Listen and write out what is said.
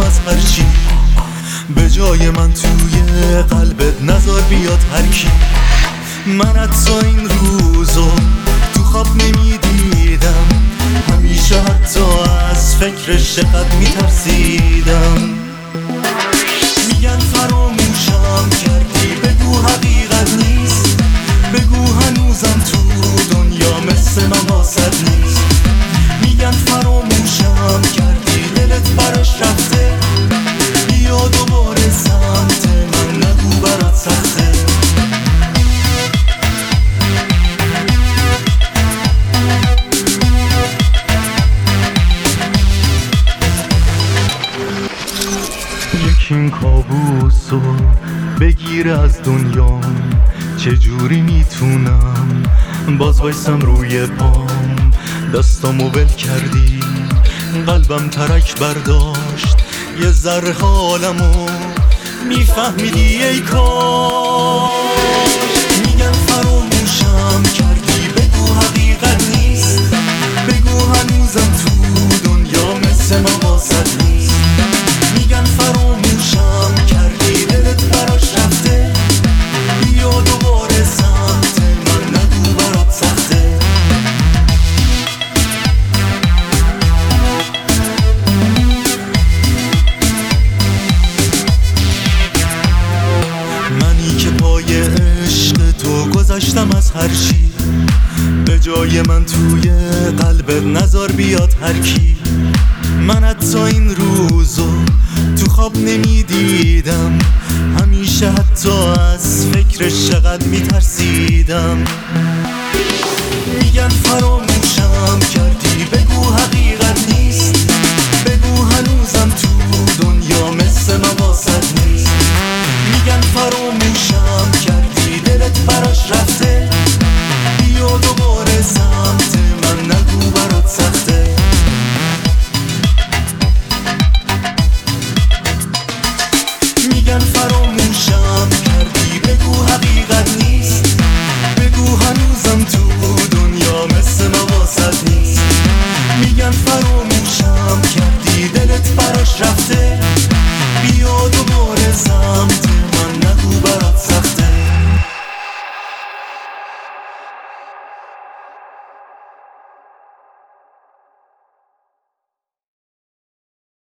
از هرچی. به جای من توی قلبت نذار بیاد هرکی. من حتی این روزو تو خواب نمیدیدم، همیشه حتی از فکرش چقدر میترسیدم. میگن فراموشم کردی، بگو حقیقت نیست، بگو هنوزم تو دنیا مثل من واسد نیست. میگن فراموشم کردی، دلت براش رفته، بیا دوباره سمت من، نگو برات سخته. یکیم کابوسو بگیره از دنیا، چجوری میتونم باز وایسم روی پام. دستامو ول کردی، قلبم ترک برداشت، یه ذره حالمو میفهمیدی ای کاش. میگن فراموشم کردی، بگو حقیقت نیست، بگو هنوزم تو دنیا مثل من واسد نیست. میگن فراموشم کردی، دلت براش رفته، بیا دوباره سمت من، نگو برات سخته. منی که پای عشق تو گذاشتم از هر چی. به جای من توی قلبت نذار بیاد هرکی. من حتی این روزو تو خواب نمیدیدم، همیشه حتی از فکرش چقدر میترسیدم. میگن فراموشم کردی، بگو حقیقت نیست، بگو هنوزم تو دنیا مثل من واسد نیست. میگن فراموشم کردی، دلت براش رفته، بیا دوباره سمت من، نگو برات سخته. میگن فراموشم کردی، بگو حقیقت نیست، بگو هنوزم تو دنیا مثل من واسد نیست. میگن فراموشم کردی، دلت براش رفته،